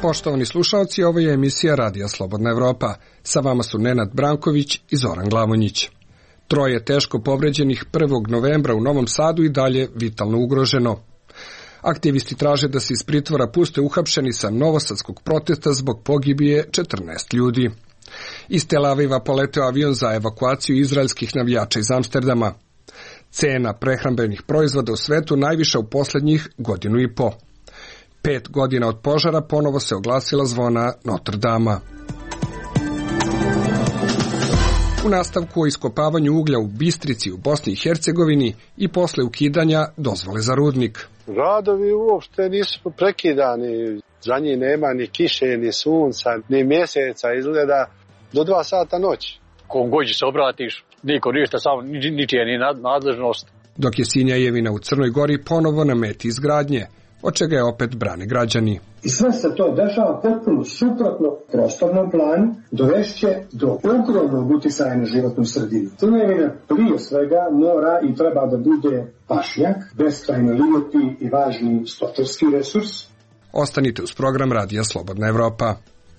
Poštovani slušalci, ovo je emisija Radija Slobodna Evropa. Sa vama su Nenad Branković i Zoran Glavonjić. Troje teško povređenih 1. novembra u Novom Sadu i dalje vitalno ugroženo. Aktivisti traže da se iz pritvora puste uhapšeni sa novosadskog protesta zbog pogibije 14 ljudi. Iz Tel Aviva poleteo avion za evakuaciju izraelskih navijača iz Amsterdama. Cena prehrambenih proizvoda u svetu najviša u posljednjih godinu i po. 5 godina od požara ponovo se oglasila zvona Notre Dama. U nastavku o iskopavanju uglja u Bistrici u Bosni i Hercegovini i posle ukidanja dozvole za rudnik. Radovi uopšte nisu prekidani, za njih nema ni kiše, ni sunca, ni mjeseca, izgleda do 2 sata noći. Kom god se obratiš, niko ništa, samo ničije ni nadležnost. Dok je Sinjajevina u Crnoj Gori ponovo na meti izgradnje, od čega je opet brane građani. I sve se to dešava potpuno suprotno prostornom planu, dovešće do ogromnog uticaja na životnu sredinu. Crnjevina prije svega mora i treba da bude pašnjak, beskrajno lijepi i važni stočarski resurs. Ostanite uz program Radija Slobodna Evropa.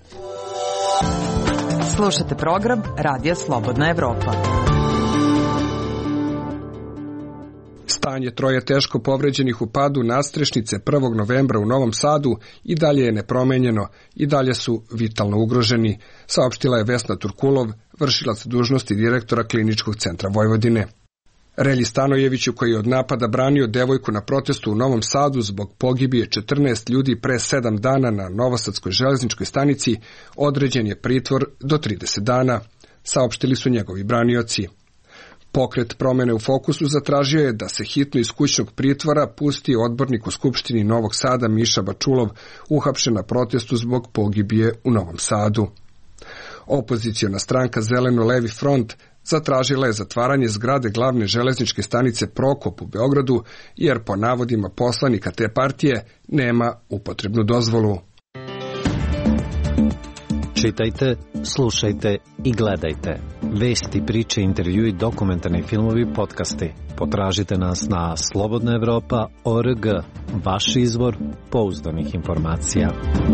Slušate program Radija Slobodna Evropa. Stanje troje teško povređenih u padu nadstrešnice 1. novembra u Novom Sadu i dalje je nepromenjeno, i dalje su vitalno ugroženi, saopštila je Vesna Turkulov, vršilac dužnosti direktora Kliničkog centra Vojvodine. Relji Stanojeviću, koji je od napada branio devojku na protestu u Novom Sadu zbog pogibije 14 ljudi pre 7 dana na Novosadskoj železničkoj stanici, određen je pritvor do 30 dana, saopštili su njegovi branioci. Pokret Promene u fokusu zatražio je da se hitno iz kućnog pritvora pusti odbornik u Skupštini Novog Sada Miša Bačulov, uhapšen na protestu zbog pogibije u Novom Sadu. Opoziciona stranka Zeleno-levi front zatražila je zatvaranje zgrade glavne železničke stanice Prokop u Beogradu, jer po navodima poslanika te partije nema upotrebnu dozvolu. Čitajte, slušajte i gledajte. Vesti, priče, intervjui, dokumentarni filmovi, podcasti. Potražite nas na slobodnaevropa.org, vaš izvor pouzdanih informacija.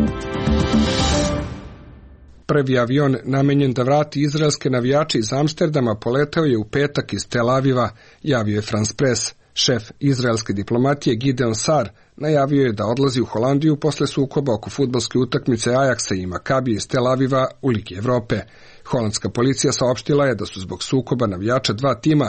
Prvi avion namenjen da vrati izraelske navijače iz Amsterdama poletao je u petak iz Tel Aviva, javio je France Press. Šef izraelske diplomatije Gideon Sar najavio je da odlazi u Holandiju posle sukoba oko fudbalske utakmice Ajaksa i Makabije iz Tel Aviva u Ligi Evrope. Holandska policija saopštila je da su zbog sukoba navijača 2 tima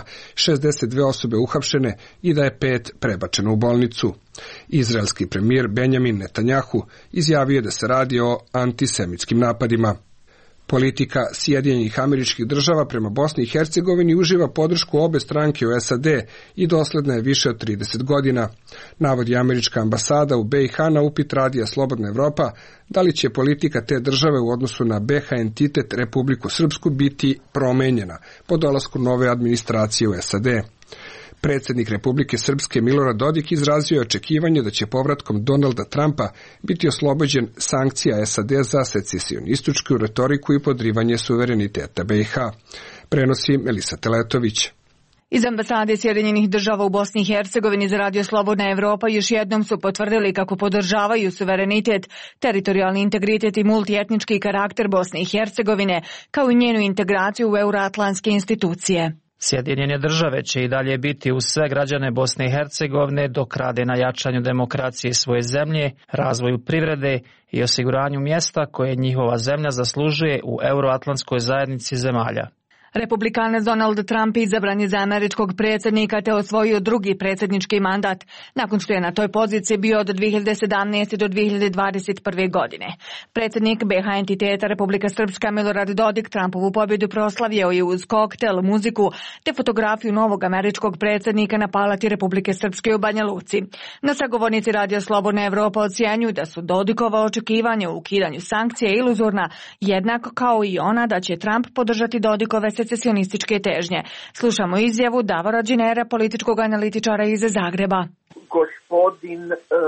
62 osobe uhapšene i da je 5 prebačeno u bolnicu. Izraelski premijer Benjamin Netanjahu izjavio je da se radi o antisemitskim napadima. Politika Sjedinjenih Američkih Država prema Bosni i Hercegovini uživa podršku obe stranke u SAD i dosledna je više od 30 godina. Navodi američka ambasada u BiH na upit Radija Slobodna Evropa da li će politika te države u odnosu na BiH entitet Republiku Srpsku biti promenjena po dolasku nove administracije u SAD. Predsjednik Republike Srpske Milorad Dodik izrazio je očekivanje da će povratkom Donalda Trumpa biti oslobođen sankcija SAD za secesionističku retoriku i podrivanje suvereniteta BiH. Prenosi Melisa Teletović. Iz ambasade Sjedinjenih Država u Bosni i Hercegovini za Radio Slobodna Evropa još jednom su potvrdili kako podržavaju suverenitet, teritorijalni integritet i multietnički karakter Bosne i Hercegovine, kao i njenu integraciju u euroatlantske institucije. Sjedinjene Države će i dalje biti uz sve građane Bosne i Hercegovine dok rade na jačanju demokracije svoje zemlje, razvoju privrede i osiguranju mjesta koje njihova zemlja zaslužuje u euroatlantskoj zajednici zemalja. Republikanac Donald Trump izabran je za američkog predsjednika te osvojio drugi predsjednički mandat, nakon što je na toj poziciji bio od 2017. do 2021. godine. Predsjednik BiH entiteta Republika Srpska Milorad Dodik Trumpovu pobjedu proslavio je uz koktel, muziku te fotografiju novog američkog predsjednika na palati Republike Srpske u Banja Luci. Na sagovornici Radija Slobodna Evropa ocjenjuju da su Dodikova očekivanja u ukidanju sankcija iluzorna, jednako kao i ona da će Trump podržati Dodikove secesionističke težnje. Slušamo izjavu Davora Đinera, političkog analitičara iz Zagreba. Gospodin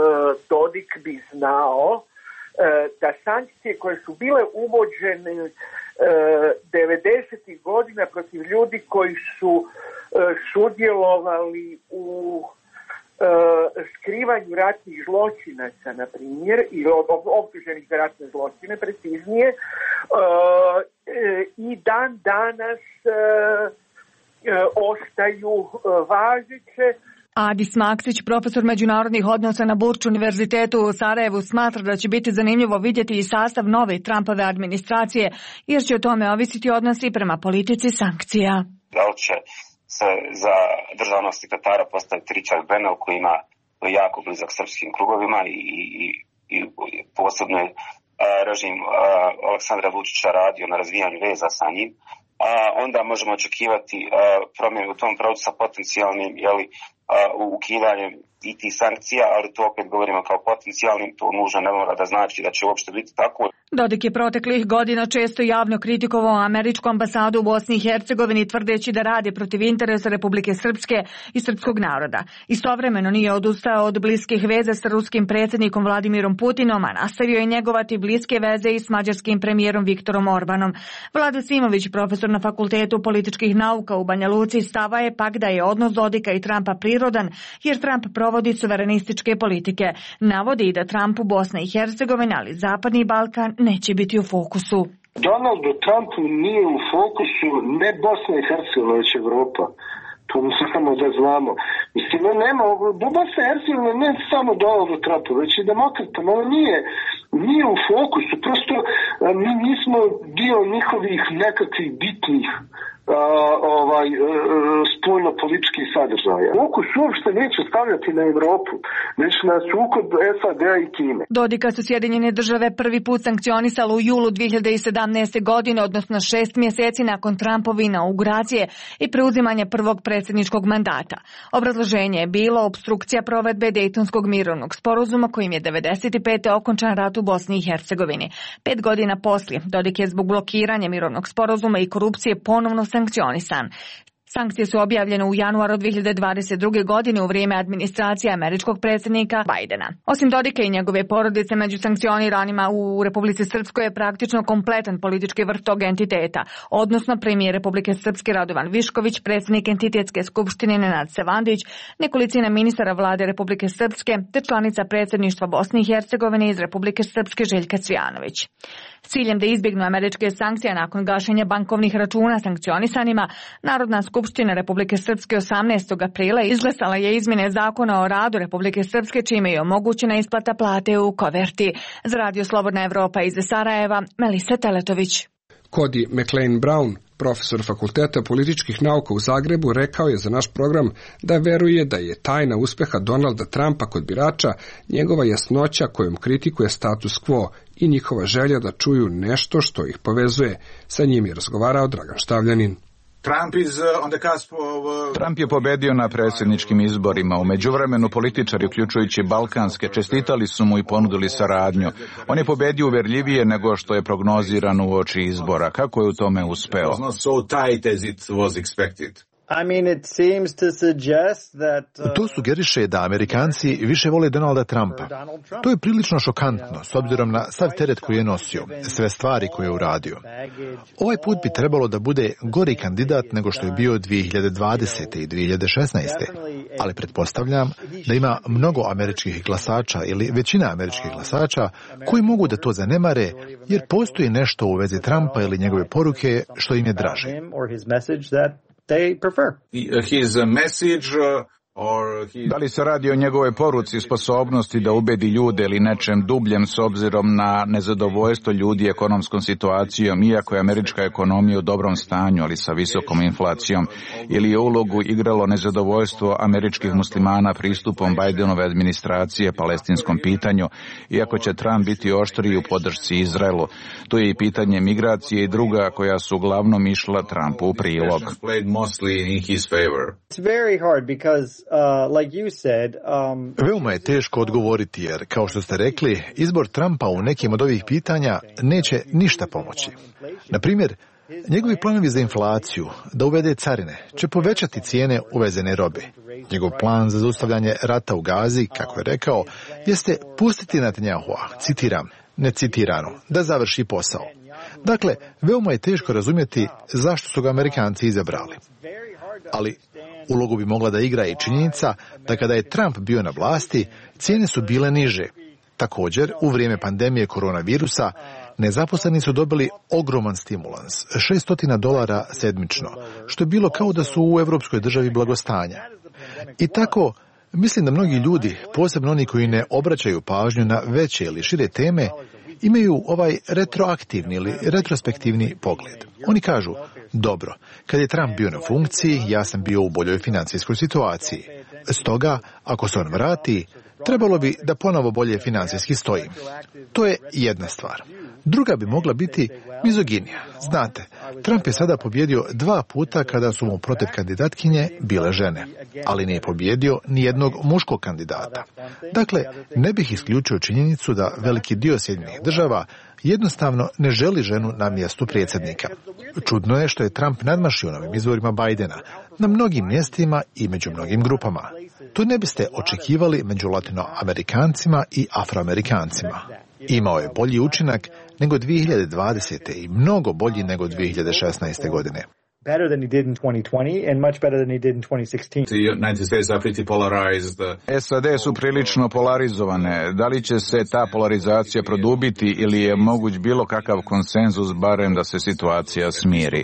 Dodik bi znao da sankcije koje su bile uvođene 90. godina protiv ljudi koji su sudjelovali u skrivanju ratnih zločinaca, na primjer, ili optuženih za ratne zločine, preciznije, i dan danas ostaju važeće. Adis Maksić, profesor međunarodnih odnosa na Burč univerzitetu u Sarajevu, smatra da će biti zanimljivo vidjeti i sastav nove Trumpove administracije, jer će o tome ovisiti odnosi prema politici sankcija. Da li će se za državnog sekretara postaviti Richard Bennell, koji je jako blizak srpskim krugovima i posebno je režim Aleksandra Vučića radio na razvijanju veza sa njim, onda možemo očekivati promjenu u tom pravcu sa potencijalnim ukidanjem i tih sankcija, ali to opet govorimo kao potencijalnim, to nužno ne mora da znači da će uopšte biti tako. Dodik je proteklih godina često javno kritikovao američku ambasadu u Bosni i Hercegovini, tvrdeći da radi protiv interesa Republike Srpske i srpskog naroda. Istovremeno nije odustao od bliskih veza sa ruskim predsjednikom Vladimirom Putinom, a nastavio je njegovati bliske veze i s mađarskim premijerom Viktorom Orbanom. Vlado Simović, profesor na Fakultetu političkih nauka u Banja Luci, stava je pak da je odnos Dodika i Trumpa prirodan, jer Trump provodi suverenističke politike. Navodi da Trumpu Bosna i Hercegovina, ali Zapadni Balkan neće biti u fokusu. Donaldu Trumpu nije u fokusu ne Bosna i Hercegovina, već Evropa. To samo da znamo. Mislim, nema, Bosna i Hercegovina ne samo Donaldu Trumpu, već i demokratama, ono nije u fokusu. Prosto mi nismo dio njihovih nekakvih bitnih spoljno-političkih sadržaja. Fokus uopšte neće stavljati na Evropu, već na sukob SAD-a i Kine. Dodika su Sjedinjene Države prvi put sankcionisalo u julu 2017. godine, odnosno 6 mjeseci nakon Trumpove inauguracije i preuzimanja prvog predsjedničkog mandata. Obrazloženje je bilo opstrukcija provedbe Dejtonskog mirovnog sporazuma, kojim je 1995. okončan rat u Bosni i Hercegovini. 5 godina poslije, Dodik je zbog blokiranja mirovnog sporazuma i korupcije ponovno sankcionisan. Sankcije su objavljene u januaru 2022. godine u vrijeme administracije američkog predsjednika Bidena. Osim Dodika i njegove porodice, među sankcioniranima u Republici Srpskoj je praktično kompletan politički vrh tog entiteta, odnosno premijer Republike Srpske Radovan Višković, predsjednik entitetske skupštine Nenad Sevandić, nekolicina ministara vlade Republike Srpske te članica predsjedništva Bosne i Hercegovine iz Republike Srpske Željka Cvijanović. S ciljem da izbjegnu američke sankcije nakon gašenja bankovnih računa sankcionisanima, Narodna skupština Republike Srpske 18. aprila izglasala je izmjene zakona o radu Republike Srpske, čime je omogućena isplata plate u koverti. Za Radio Slobodna Evropa iz Sarajeva, Melisa Teletović. Cody McLean Brown, profesor Fakulteta političkih nauka u Zagrebu, rekao je za naš program da veruje da je tajna uspjeha Donalda Trumpa kod birača njegova jasnoća kojom kritikuje status quo i njihova želja da čuju nešto što ih povezuje. Sa njim je razgovarao Dragan Štavljanin. Trump je pobedio na predsjedničkim izborima. U međuvremenu političari, uključujući balkanske, čestitali su mu i ponudili saradnju. On je pobedio uverljivije nego što je prognozirano uoči izbora. Kako je u tome uspeo? To sugeriše da Amerikanci više vole Donalda Trumpa. To je prilično šokantno, s obzirom na sav teret koji je nosio, sve stvari koje je uradio. Ovaj put bi trebalo da bude gori kandidat nego što je bio 2020. i 2016. Ali pretpostavljam da ima mnogo američkih glasača ili većina američkih glasača koji mogu da to zanemare, jer postoji nešto u vezi Trumpa ili njegove poruke što im je draže. Da li se radi o njegove poruci, sposobnosti da ubedi ljude ili nečem dubljem s obzirom na nezadovoljstvo ljudi ekonomskom situacijom, iako je američka ekonomija u dobrom stanju, ali sa visokom inflacijom, ili je ulogu igralo nezadovoljstvo američkih muslimana pristupom Bidenove administracije palestinskom pitanju, iako će Trump biti oštriji u podršci Izraelu. Tu je i pitanje migracije i druga koja su uglavnom išla Trumpu u prilog. Veoma je teško odgovoriti jer, kao što ste rekli, izbor Trumpa u nekim od ovih pitanja neće ništa pomoći. Na primjer, njegovi planovi za inflaciju, da uvede carine, će povećati cijene uvezene robe. Njegov plan za zaustavljanje rata u Gazi, kako je rekao, jeste pustiti Netanjahua, citiram, necitirano, da završi posao. Dakle, veoma je teško razumjeti zašto su ga Amerikanci izabrali. Ali Ulogu bi mogla da igra i činjenica da kada je Trump bio na vlasti, cijene su bile niže. Također, u vrijeme pandemije koronavirusa, nezaposleni su dobili ogroman stimulans, $600 sedmično, što je bilo kao da su u evropskoj državi blagostanja. I tako, mislim da mnogi ljudi, posebno oni koji ne obraćaju pažnju na veće ili šire teme, imaju ovaj retroaktivni ili retrospektivni pogled. Oni kažu, dobro, kad je Trump bio na funkciji, ja sam bio u boljoj financijskoj situaciji. Stoga, ako se on vrati, trebalo bi da ponovo bolje financijski stoji. To je jedna stvar. Druga bi mogla biti mizoginija. Znate, Trump je sada pobjedio 2 puta kada su mu protiv kandidatkinje bile žene, ali nije pobjedio ni jednog muškog kandidata. Dakle, ne bih isključio činjenicu da veliki dio Sjedinjenih država jednostavno ne želi ženu na mjestu predsjednika. Čudno je što je Trump nadmašio na ovim izborima Bidena na mnogim mjestima i među mnogim grupama. To ne biste očekivali među latinoamerikancima i afroamerikancima. Imao je bolji učinak nego 2020. i mnogo bolji nego 2016. godine. Better than he did in 2020 and much better than he did in 2016. The United States are pretty polarized. SAD su prilično polarizovane. Da li će se ta polarizacija produbiti ili je moguć bilo kakav konsenzus barem da se situacija smiri?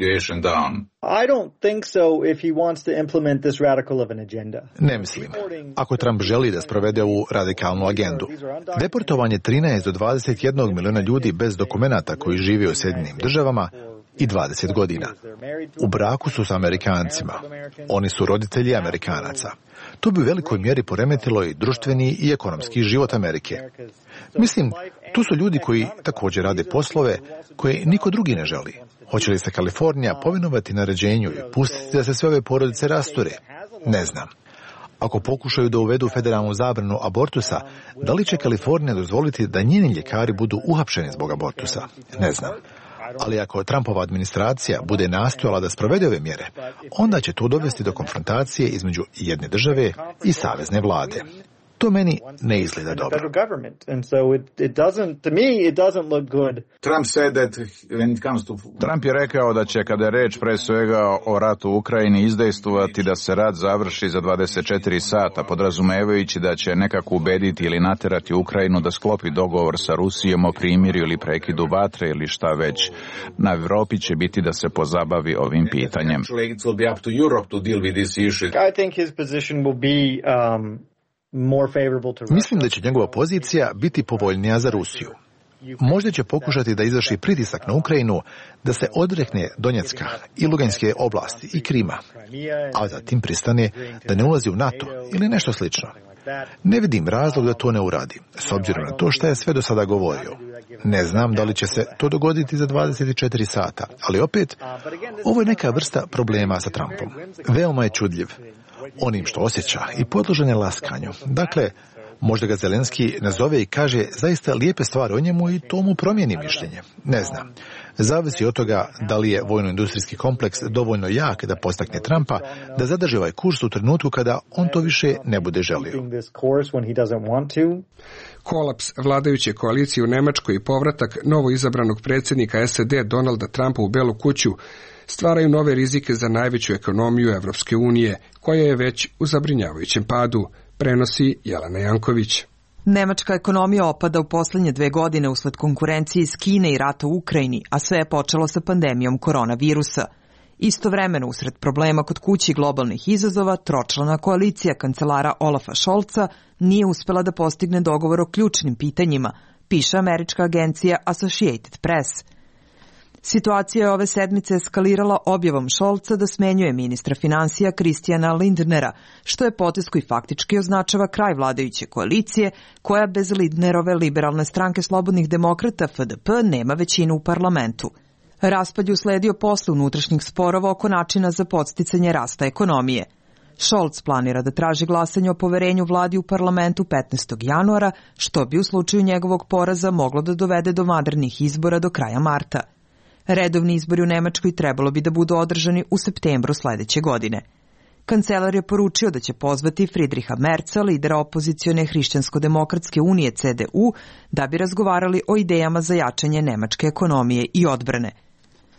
I don't think so if he wants to implement this radical of an agenda. Ne mislim. Ako Trump želi da sprovede ovu radikalnu agendu. Deportovanje 13 do 21 miliona ljudi bez dokumenata koji žive u Sjedinjenim državama i 20 godina. U braku su s Amerikancima. Oni su roditelji Amerikanaca. To bi u velikoj mjeri poremetilo i društveni i ekonomski život Amerike. Mislim, tu su ljudi koji također rade poslove koje niko drugi ne želi. Hoće li se Kalifornija povinovati naređenju i pustiti da se sve ove porodice rasture? Ne znam. Ako pokušaju da uvedu federalnu zabranu abortusa, da li će Kalifornija dozvoliti da njeni ljekari budu uhapšeni zbog abortusa? Ne znam. Ali ako Trumpova administracija bude nastojala da sprovede ove mjere, onda će to dovesti do konfrontacije između jedne države i savezne vlade. To meni ne izgleda dobro. Trump je rekao da će, kada je reč pre svega o ratu u Ukrajini, izdejstvovati da se rat završi za 24 sata, podrazumevajući da će nekako ubediti ili naterati Ukrajinu da sklopi dogovor sa Rusijom o primirju ili prekidu vatre ili šta već. Na Evropi će biti da se pozabavi ovim pitanjem. Mislim da će njegova pozicija biti povoljnija za Rusiju. Možda će pokušati da izvrši pritisak na Ukrajinu da se odrekne Donjecka i Luganske oblasti i Krima, a zatim pristane da ne ulazi u NATO ili nešto slično. Ne vidim razlog da to ne uradi, s obzirom na to što je sve do sada govorio. Ne znam da li će se to dogoditi za 24 sata, ali opet, ovo je neka vrsta problema sa Trumpom. Veoma je čudljiv onim što osjeća i podložen je laskanju. Dakle, možda ga Zelenski nazove i kaže zaista lijepe stvari o njemu i to mu promijeni mišljenje. Ne znam. Zavisi od toga da li je vojno-industrijski kompleks dovoljno jak da postakne Trumpa da zadrži ovaj kurs u trenutku kada on to više ne bude želio. Kolaps vladajuće koalicije u Nemačkoj i povratak novo izabranog predsjednika SAD Donalda Trumpa u Belu kuću stvaraju nove rizike za najveću ekonomiju Evropske unije, koja je već u zabrinjavajućem padu, prenosi Jelena Janković. Nemačka ekonomija opada u posljednje 2 godine usled konkurencije iz Kine i rata u Ukrajini, a sve je počelo sa pandemijom koronavirusa. Istovremeno, usred problema kod kući globalnih izazova, tročlana koalicija kancelara Olafa Scholza nije uspjela da postigne dogovor o ključnim pitanjima, piše američka agencija Associated Press. Situacija je ove sedmice eskalirala objavom Scholza da smenjuje ministra financija Christiana Lindnera, što je potez koji faktički označava kraj vladajuće koalicije, koja bez Lindnerove liberalne stranke slobodnih demokrata FDP nema većinu u parlamentu. Raspad je usledio posle unutrašnjih sporova oko načina za podsticanje rasta ekonomije. Scholz planira da traži glasanje o poverenju vladi u parlamentu 15. januara, što bi u slučaju njegovog poraza moglo da dovede do vanrednih izbora do kraja marta. Redovni izbori u Nemačkoj trebalo bi da budu održani u septembru sledeće godine. Kancelar je poručio da će pozvati Friedricha Merza, lidera opozicione Hrišćansko-demokratske unije CDU, da bi razgovarali o idejama za jačanje nemačke ekonomije i odbrane.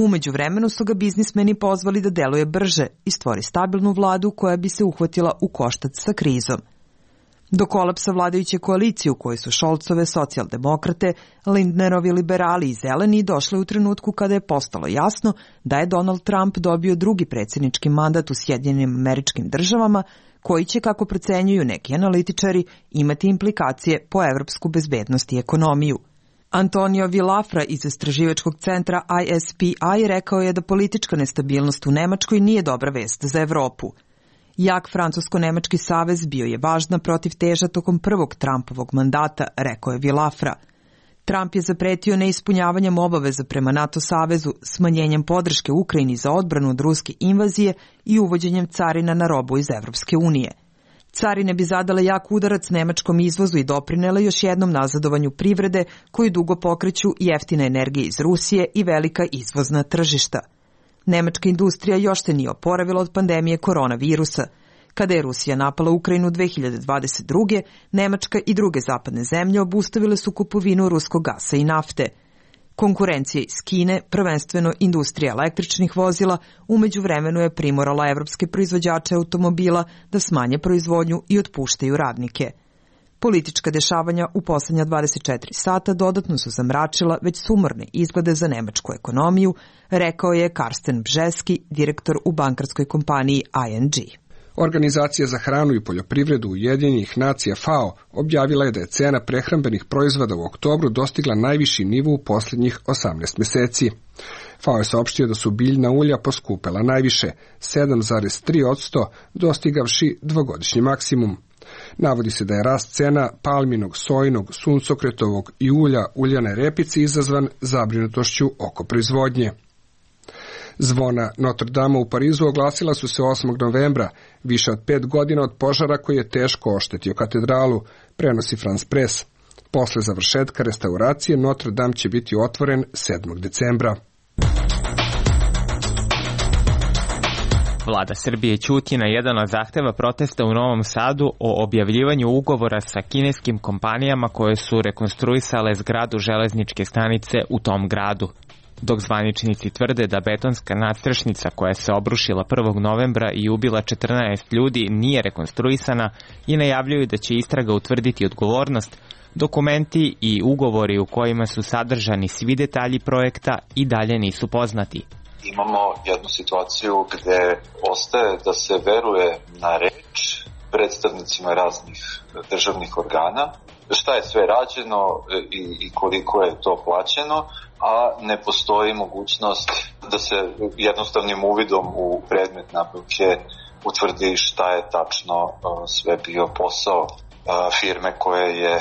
Umeđu vremenu su ga biznismeni pozvali da deluje brže i stvori stabilnu vladu koja bi se uhvatila u koštac sa krizom. Do kolapsa vladajuće koalicije u kojoj su Šolcove socijaldemokrate, Lindnerovi liberali i zeleni došle u trenutku kada je postalo jasno da je Donald Trump dobio drugi predsjednički mandat u Sjedinjenim Američkim Državama, koji će, kako procenjuju neki analitičari, imati implikacije po evropsku bezbednost i ekonomiju. Antonio Villafra iz istraživačkog centra ISPI rekao je da politička nestabilnost u Nemačkoj nije dobra vest za Evropu. Jak francusko-nemački savez bio je važna protivteža tokom prvog Trumpovog mandata, rekao je Villafra. Trump je zapretio neispunjavanjem obaveza prema NATO savezu, smanjenjem podrške Ukrajini za odbranu od ruske invazije i uvođenjem carina na robu iz Evropske unije. Carine bi zadale jak udarac nemačkom izvozu i doprinele još jednom nazadovanju privrede koju dugo pokreću jeftine energije iz Rusije i velika izvozna tržišta. Nemačka industrija još se nije oporavila od pandemije koronavirusa. Kada je Rusija napala Ukrajinu 2022. Nemačka i druge zapadne zemlje obustavile su kupovinu ruskog gasa i nafte. Konkurencija iz Kine, prvenstveno industrija električnih vozila, umeđu vremenu je primorala evropske proizvođače automobila da smanje proizvodnju i otpuštaju radnike. Politička dešavanja u posljednja 24 sata dodatno su zamračila već sumorne izglede za nemačku ekonomiju, rekao je Karsten Bžeski, direktor u bankarskoj kompaniji ING. Organizacija za hranu i poljoprivredu Ujedinjenih nacija FAO objavila je da je cena prehrambenih proizvoda u oktobru dostigla najviši nivo u posljednjih 18 mjeseci. FAO je saopštio da su biljna ulja poskupela najviše, 7,3%, dostigavši dvogodišnji maksimum. Navodi se da je rast cena palminog, sojnog, suncokretovog i ulja uljane repice izazvan zabrinutošću oko proizvodnje. Zvona Notre Dame u Parizu oglasila su se 8. novembra, više od 5 godina od požara koji je teško oštetio katedralu, prenosi France Press. Posle završetka restauracije Notre Dame će biti otvoren 7. decembra. Vlada Srbije ćuti na jedan od zahteva protesta u Novom Sadu o objavljivanju ugovora sa kineskim kompanijama koje su rekonstruisale zgradu železničke stanice u tom gradu. Dok zvaničnici tvrde da betonska nadstrešnica koja se obrušila 1. novembra i ubila 14 ljudi nije rekonstruisana i najavljuju da će istraga utvrditi odgovornost, dokumenti i ugovori u kojima su sadržani svi detalji projekta i dalje nisu poznati. Imamo jednu situaciju gde ostaje da se veruje na reč predstavnicima raznih državnih organa, šta je sve rađeno i koliko je to plaćeno, a ne postoji mogućnost da se jednostavnim uvidom u predmet nabavke utvrdi šta je tačno sve bio posao firme koja je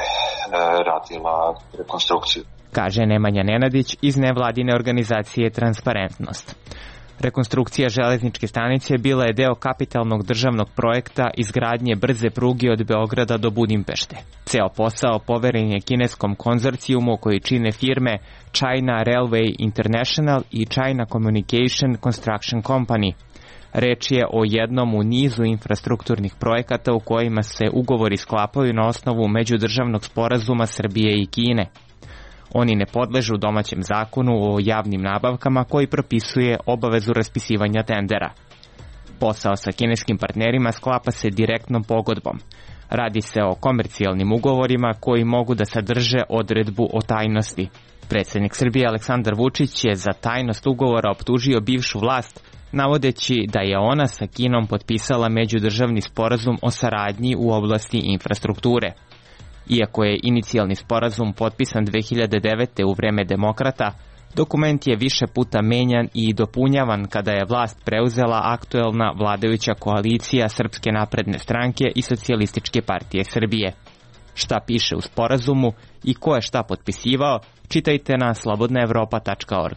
radila rekonstrukciju. Kaže Nemanja Nenadić iz nevladine organizacije Transparentnost. Rekonstrukcija železničke stanice bila je deo kapitalnog državnog projekta izgradnje brze pruge od Beograda do Budimpešte. Ceo posao poveren je kineskom konzorcijumu koji čine firme China Railway International i China Communication Construction Company. Reč je o jednom u nizu infrastrukturnih projekata u kojima se ugovori sklapaju na osnovu međudržavnog sporazuma Srbije i Kine. Oni ne podležu domaćem zakonu o javnim nabavkama koji propisuje obavezu raspisivanja tendera. Posao sa kineskim partnerima sklapa se direktnom pogodbom. Radi se o komercijalnim ugovorima koji mogu da sadrže odredbu o tajnosti. Predsjednik Srbije Aleksandar Vučić je za tajnost ugovora optužio bivšu vlast, navodeći da je ona sa Kinom potpisala međudržavni sporazum o saradnji u oblasti infrastrukture. Iako je inicijalni sporazum potpisan 2009. u vreme demokrata, dokument je više puta menjan i dopunjavan kada je vlast preuzela aktuelna vladajuća koalicija Srpske napredne stranke i Socijalističke partije Srbije. Šta piše u sporazumu i ko je šta potpisivao, čitajte na slobodnaevropa.org.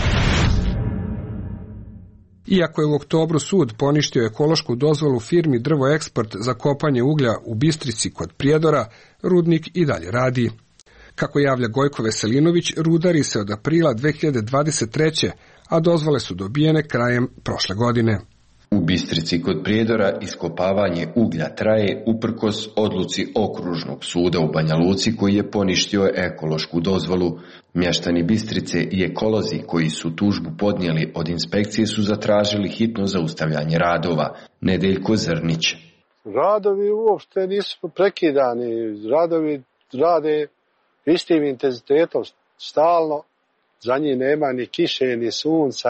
Iako je u oktobru sud poništio ekološku dozvolu firmi Drvo Eksport za kopanje uglja u Bistrici kod Prijedora, rudnik i dalje radi. Kako javlja Gojko Veselinović, rudari se od aprila 2023. a dozvole su dobijene krajem prošle godine. U Bistrici kod Prijedora iskopavanje uglja traje uprkos odluci Okružnog suda u Banja Luci koji je poništio ekološku dozvolu. Mještani Bistrice i ekolozi koji su tužbu podnijeli od inspekcije su zatražili hitno zaustavljanje radova. Nedeljko Zrnić. Radovi uopšte nisu prekidani. Radovi rade istim intenzitetom stalno. Za njih nema ni kiše, ni sunca,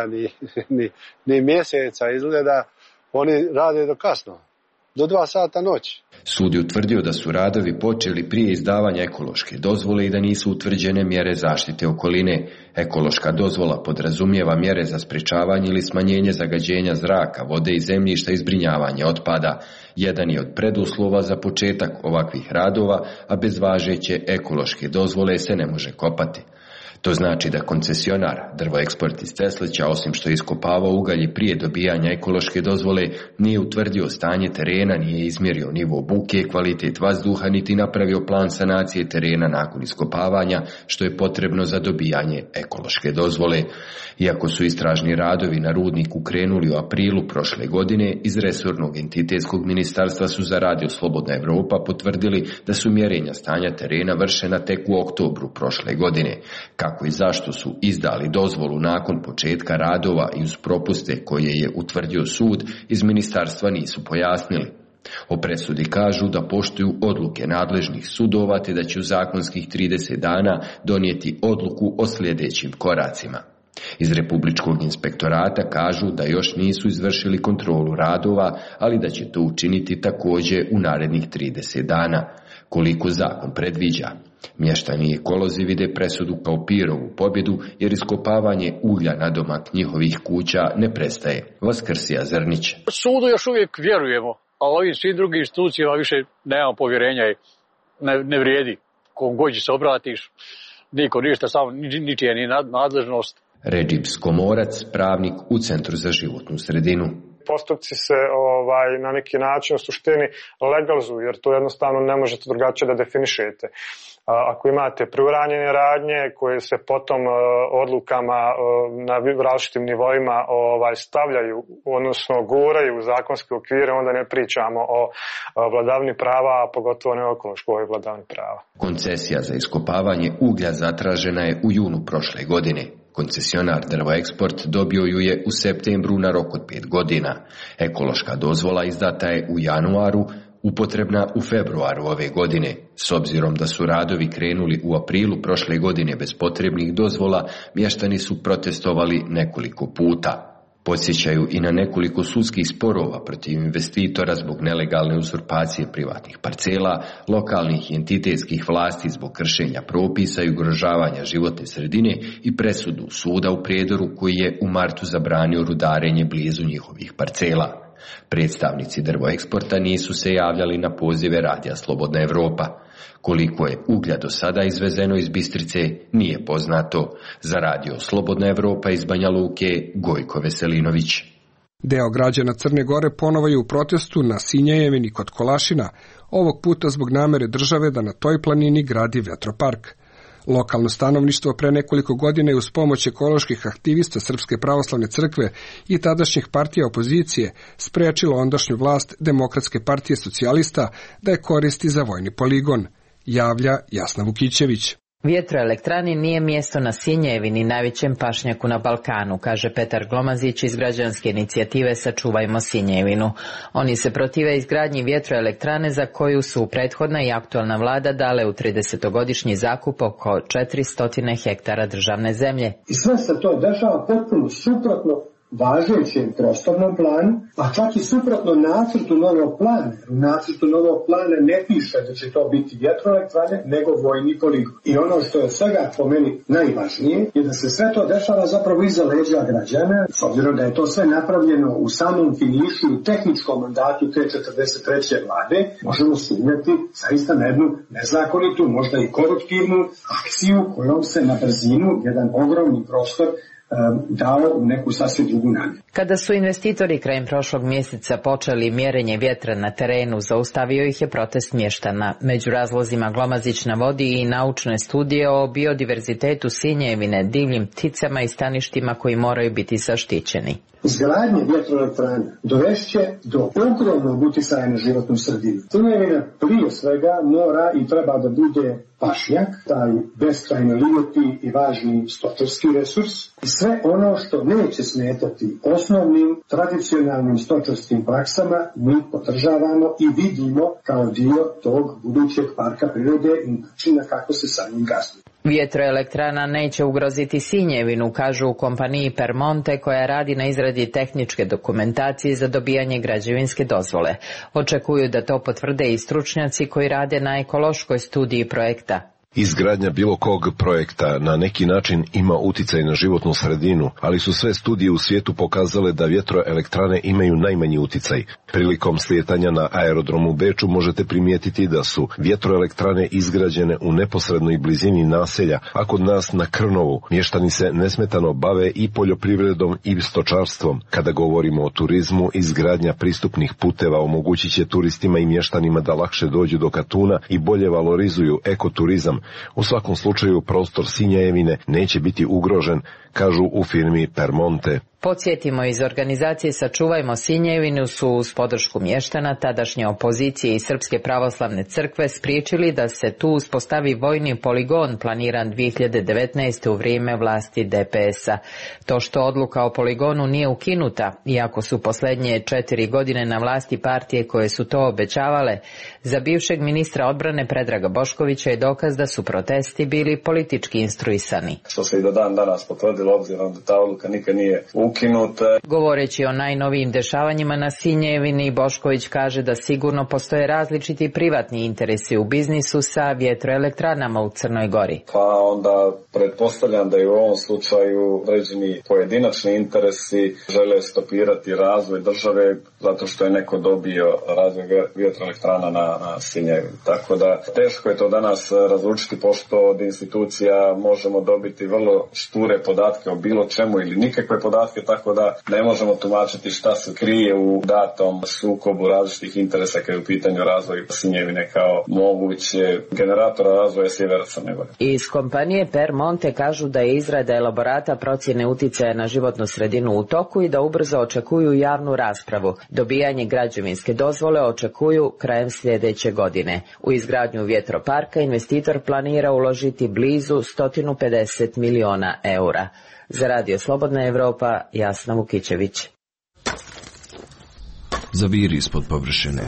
ni mjeseca. Izgleda oni rade do kasno, do 2 sata noći. Sud je utvrdio da su radovi počeli prije izdavanja ekološke dozvole i da nisu utvrđene mjere zaštite okoline. Ekološka dozvola podrazumijeva mjere za sprječavanje ili smanjenje zagađenja zraka, vode i zemljišta i zbrinjavanje otpada. Jedan je od preduslova za početak ovakvih radova, a bez važeće ekološke dozvole se ne može kopati. To znači da koncesionar Drvoeksport iz Ceslića, osim što je iskopavao ugalj prije dobijanja ekološke dozvole, nije utvrdio stanje terena, nije izmjerio nivo buke, kvalitet vazduha, niti napravio plan sanacije terena nakon iskopavanja, što je potrebno za dobijanje ekološke dozvole. Iako su istražni radovi na rudniku krenuli u aprilu prošle godine, iz resornog entitetskog ministarstva su za Radio Slobodna Evropa potvrdili da su mjerenja stanja terena vršena tek u oktobru prošle godine. Kako i zašto su izdali dozvolu nakon početka radova i uz propuste koje je utvrdio sud, iz ministarstva nisu pojasnili. O presudi kažu da poštuju odluke nadležnih sudova te da će u zakonskih 30 dana donijeti odluku o sljedećim koracima. Iz Republičkog inspektorata kažu da još nisu izvršili kontrolu radova, ali da će to učiniti također u narednih 30 dana. Koliko zakon predviđa. Mještani i ekolozi vide presudu kao Pirovu pobjedu jer iskopavanje uglja nadomak njihovih kuća ne prestaje. Vaskrsija Zrnić. Sudu još uvijek vjerujemo, a ovim svim drugim institucijama više nemamo povjerenja i ne vrijedi. Kom god se obratiš, niko ništa, samo ničija ni nadležnost. Redžib Skomorac, pravnik u Centru za životnu sredinu. Postupci se na neki način u suštini legalizuju, jer to jednostavno ne možete drugačije da definišete. Ako imate preuranjene radnje koje se potom odlukama na različitim nivoima stavljaju, odnosno guraju u zakonske okvire, onda ne pričamo o vladavini prava, a pogotovo ne o ekološkoj vladavini prava. Koncesija za iskopavanje uglja zatražena je u junu prošle godine. Koncesionar Drvoeksport dobio ju je u septembru na rok od 5 godina. Ekološka dozvola izdata je u januaru, upotrebna u februaru ove godine. S obzirom da su radovi krenuli u aprilu prošle godine bez potrebnih dozvola, mještani su protestovali nekoliko puta. Podsjećaju i na nekoliko sudskih sporova protiv investitora zbog nelegalne uzurpacije privatnih parcela, lokalnih i entitetskih vlasti zbog kršenja propisa i ugrožavanja životne sredine i presudu suda u Prijedoru koji je u martu zabranio rudarenje blizu njihovih parcela. Predstavnici Drvoeksporta nisu se javljali na pozive Radija Slobodna Evropa. Koliko je uglja do sada izvezeno iz Bistrice nije poznato. Za Radio Slobodna Evropa iz Banja Luke, Gojko Veselinović. Deo građana Crne Gore ponovo je u protestu na Sinjajevini kod Kolašina, ovog puta zbog namere države da na toj planini gradi vetropark. Lokalno stanovništvo pre nekoliko godina je uz pomoć ekoloških aktivista Srpske pravoslavne crkve i tadašnjih partija opozicije sprečilo ondašnju vlast Demokratske partije socijalista da je koristi za vojni poligon, javlja Jasna Vukićević. Vjetroelektrani nije mjesto na Sinjevini, najvećem pašnjaku na Balkanu, kaže Petar Glomazić iz građanske inicijative Sačuvajmo Sinjevinu. Oni se protive izgradnji vjetroelektrane za koju su prethodna i aktualna vlada dale u 30-godišnji zakup oko 400 hektara državne zemlje. I sve se to dešava potpuno suprotno važećem prostornom planu, a čak i suprotno nacrtu novog plana. U nacrtu novog plana ne piše da će to biti vjetroelektrane, nego vojni poligon. I ono što je svega po meni najvažnije je da se sve to dešava zapravo iza leđa građana, s obzirom da je to sve napravljeno u samom finišu i tehničkom mandatu te 43. vlade, možemo sumnjati zaista na jednu nezakonitu, možda i koruptivnu akciju kojom se na brzinu jedan ogromni prostor dao u neku sasvim drugu namjeru. Kada su investitori krajem prošlog mjeseca počeli mjerenje vjetra na terenu, zaustavio ih je protest mještana. Među razlozima Glomazić navodi i naučne studije o biodiverzitetu Sinjevine, divljim pticama i staništima koji moraju biti zaštićeni. Izgradnje vjetroelektrana dovešće do ogromnog uticaja na životnu sredinu. Sinjevina prije svega mora i treba da bude pašnjak, taj beskrajno lijepi i važni stočarski resurs i sve ono što neće smetati osnovnim tradicionalnim stočarskim praksama mi podržavamo i vidimo kao dio tog budućeg parka prirode i načina kako se sa njim gazduje. Vjetroelektrana neće ugroziti Sinjevinu, kažu u kompaniji Permonte koja radi na izradi tehničke dokumentacije za dobijanje građevinske dozvole. Očekuju da to potvrde i stručnjaci koji rade na ekološkoj studiji projekta. Izgradnja bilo kog projekta na neki način ima uticaj na životnu sredinu, ali su sve studije u svijetu pokazale da vjetroelektrane imaju najmanji uticaj. Prilikom slijetanja na aerodromu u Beču možete primijetiti da su vjetroelektrane izgrađene u neposrednoj blizini naselja, a kod nas na Krnovu mještani se nesmetano bave i poljoprivredom i stočarstvom. Kada govorimo o turizmu, izgradnja pristupnih puteva omogućit će turistima i mještanima da lakše dođu do Katuna i bolje valorizuju ekoturizam. U svakom slučaju prostor Sinjevine neće biti ugrožen, kažu u firmi Permonte. Podsjetimo, iz organizacije Sačuvajmo Sinjevinu su uz podršku mještana tadašnje opozicije i Srpske pravoslavne crkve spriječili da se tu uspostavi vojni poligon planiran 2019. u vrijeme vlasti DPS-a. To što odluka o poligonu nije ukinuta, iako su posljednje 4 godine na vlasti partije koje su to obećavale, za bivšeg ministra odbrane Predraga Boškovića je dokaz da su protesti bili politički instruisani. Što se i do dan danas potvrdilo, obzirom da ta odluka nikad nije ukinuta. Govoreći o najnovijim dešavanjima na Sinjevini, Bošković kaže da sigurno postoje različiti privatni interesi u biznisu sa vjetroelektranama u Crnoj Gori. Pa onda pretpostavljam da i u ovom slučaju određeni pojedinačni interesi žele stopirati razvoj države zato što je neko dobio razvoj vjetroelektrana na Sinjevini. Tako da teško je to danas razlučiti, pošto od institucija možemo dobiti vrlo šture podatke o bilo čemu ili nikakve podatke, tako da ne možemo tumačiti šta se krije u datom sukobu različitih interesa kada je u pitanju razvoj Sinjevine kao moguće generatora razvoja sjevera Crne Gore. Iz kompanije Permonte kažu da je izrada elaborata procjene uticaja na životnu sredinu u toku i da ubrzo očekuju javnu raspravu. Dobijanje građevinske dozvole očekuju krajem sljedeće godine. U izgradnju vjetroparka investitor planira uložiti blizu 150 miliona eura. Za Radio Slobodna Evropa, Jasna Vukićević. Zaviri ispod površine.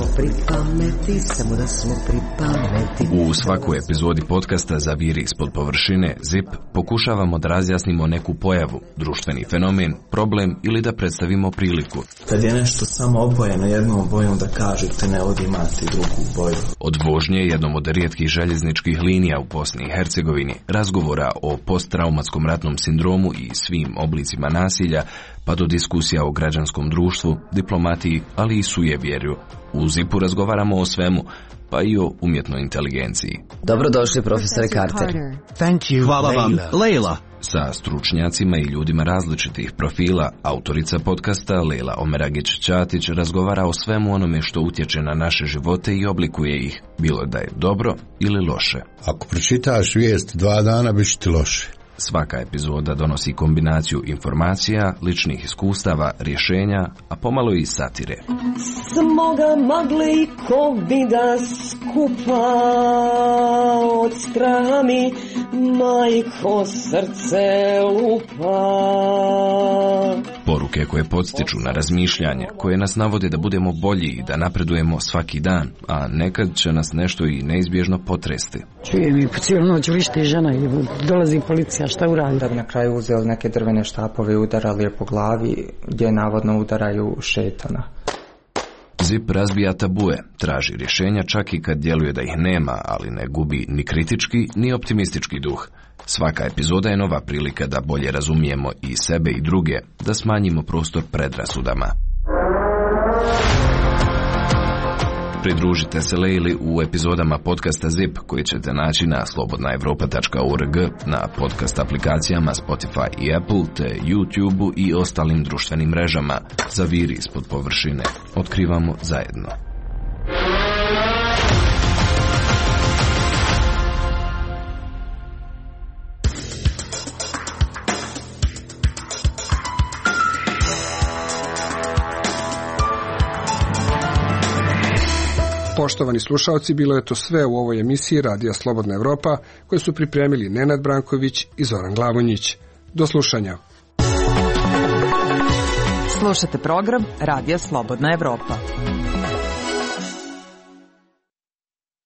U svakoj epizodi podcasta Zaviri ispod površine, ZIP, pokušavamo da razjasnimo neku pojavu, društveni fenomen, problem ili da predstavimo priliku. Kad je nešto samo obojeno jednom bojom, da kažete ne ovdje imate drugu boju. Od vožnje jednom od rijetkih željezničkih linija u Bosni i Hercegovini, razgovora o posttraumatskom ratnom sindromu i svim oblicima nasilja, pa do diskusija o građanskom društvu, diplomatiji, ali i sujevjerju. U ZIP-u razgovaramo o svemu, pa i o umjetnoj inteligenciji. Dobrodošli, profesore Carter. Hvala vam, Leila. Sa stručnjacima i ljudima različitih profila, autorica podcasta Leila Omeragić-Ćatić razgovara o svemu onome što utječe na naše živote i oblikuje ih, bilo da je dobro ili loše. Ako pročitaš vijest 2 dana, bit će ti loše. Svaka epizoda donosi kombinaciju informacija, ličnih iskustava, rješenja, a pomalo i satire. Smoga magle i kovida skupa od straha mi majko srce lupa. Poruke koje podstiču na razmišljanje, koje nas navode da budemo bolji i da napredujemo svaki dan, a nekad će nas nešto i neizbježno potresti. Čujem i po cijelu noć vrišti žena i dolazi policija, šta uradi? Da bi na kraju uzeli neke drvene štapove i udarali je po glavi, gdje navodno udaraju šetana. ZIP razbija tabue, traži rješenja čak i kad djeluje da ih nema, ali ne gubi ni kritički, ni optimistički duh. Svaka epizoda je nova prilika da bolje razumijemo i sebe i druge, da smanjimo prostor predrasudama. Pridružite se Lejli u epizodama podcasta ZIP koji ćete naći na slobodnaevropa.org, na podcast aplikacijama Spotify i Apple, te YouTube i ostalim društvenim mrežama. Zaviri ispod površine. Otkrivamo zajedno. Poštovani slušalci, bilo je to sve u ovoj emisiji Radija Slobodna Evropa, koju su pripremili Nenad Branković i Zoran Glavonjić. Do slušanja. Slušate program Radija Slobodna Evropa.